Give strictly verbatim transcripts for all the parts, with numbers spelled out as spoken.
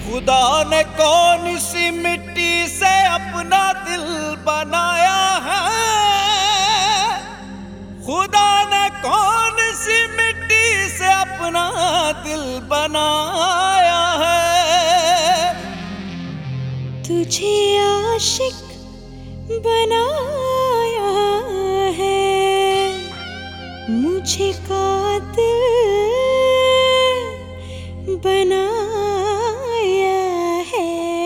खुदा ने कौन सी मिट्टी से अपना दिल बनाया है, खुदा ने कौन सी मिट्टी से अपना दिल बनाया है। तुझे आशिक बनाया है, मुझे कातिल बनाया है।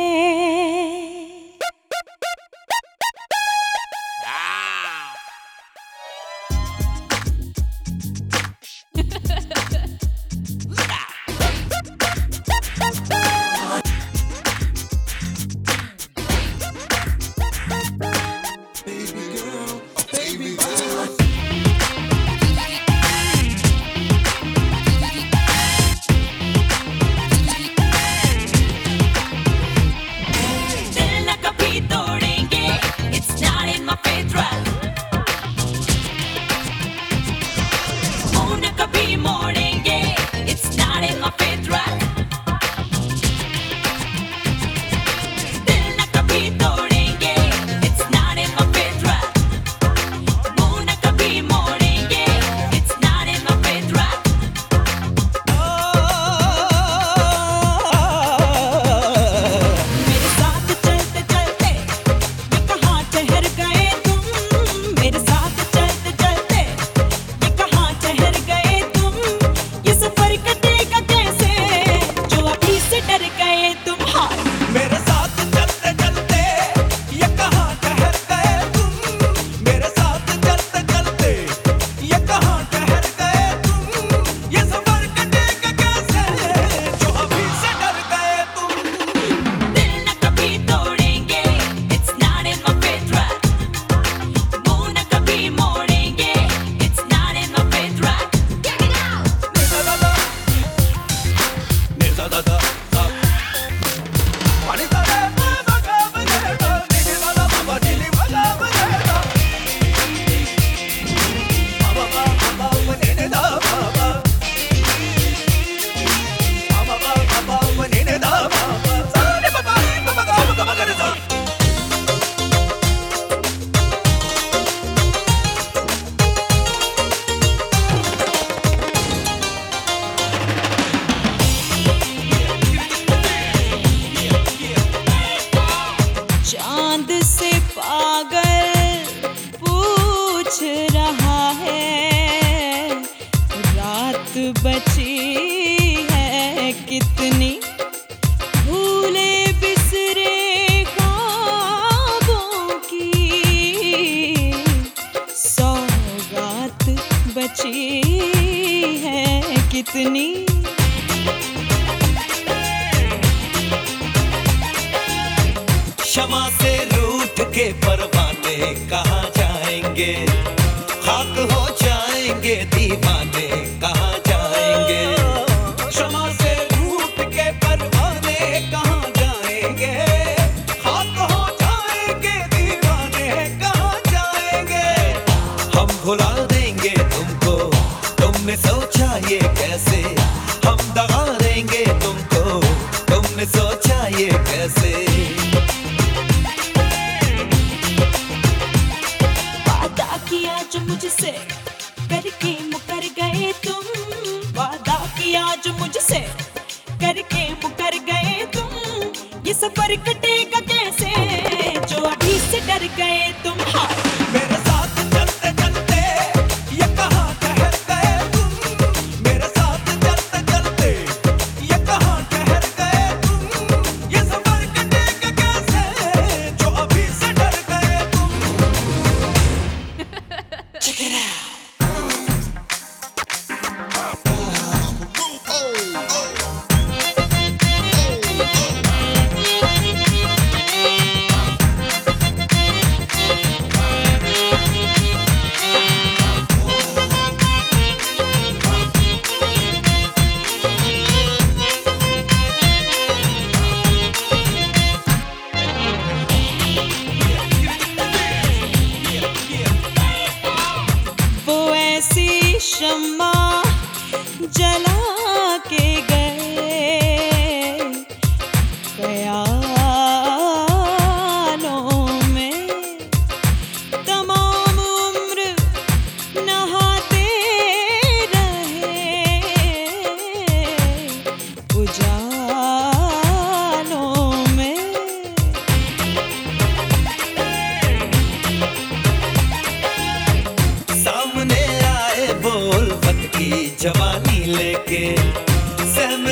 बची है कितनी भूले बिसरे ख्वाबों की, सौगात बची है कितनी। क्षमा से रूठ के परवाने कहाँ जाएंगे, खाक हो जाएंगे दीवाने कहाँ जाएंगे। क्षमा से रूठ के परवाने कहाँ जाएंगे, खाक हो जाएंगे दीवाने कहाँ जाएंगे। हम भुला देंगे तुमको, तुमने सोचा ये कैसे, हम दगा देंगे तुमको, तुमने सोचा ये कैसे। जो मुझसे करके मुकर गए तुम, वादा किया जो मुझसे करके मुकर गए तुम, ये सफर कटेगा कैसे जो अभी से डर गए तुम। हाँ मेरे साथ चलते चलते ये कहाँ ठहर गए तुम, मेरे साथ चलते चलते ये कहाँ ठहर गए तुम, ये सफर कटेगा कैसे जो अभी से डर गए तुम। Check it out.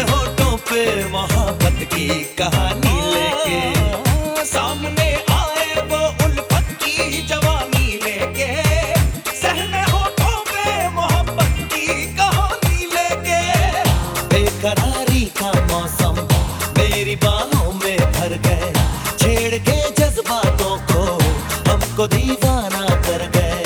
होठों पे मोहब्बत की कहानी लेके सामने आए वो उल्फत की जवानी लेके सहने होठों पे मोहब्बत की कहानी लेके बेकरारी का मौसम मेरी बाहों में भर गए छेड़ के जज्बातों को हमको दीवाना कर गए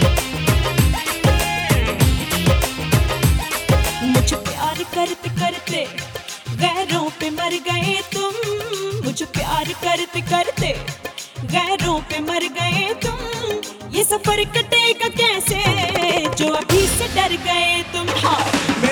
मुझे प्यार करते करते गैरों पे मर गए तुम मुझे प्यार करते करते गैरों पे मर गए तुम ये सफर कटेगा कैसे जो अभी से डर गए तुम हाँ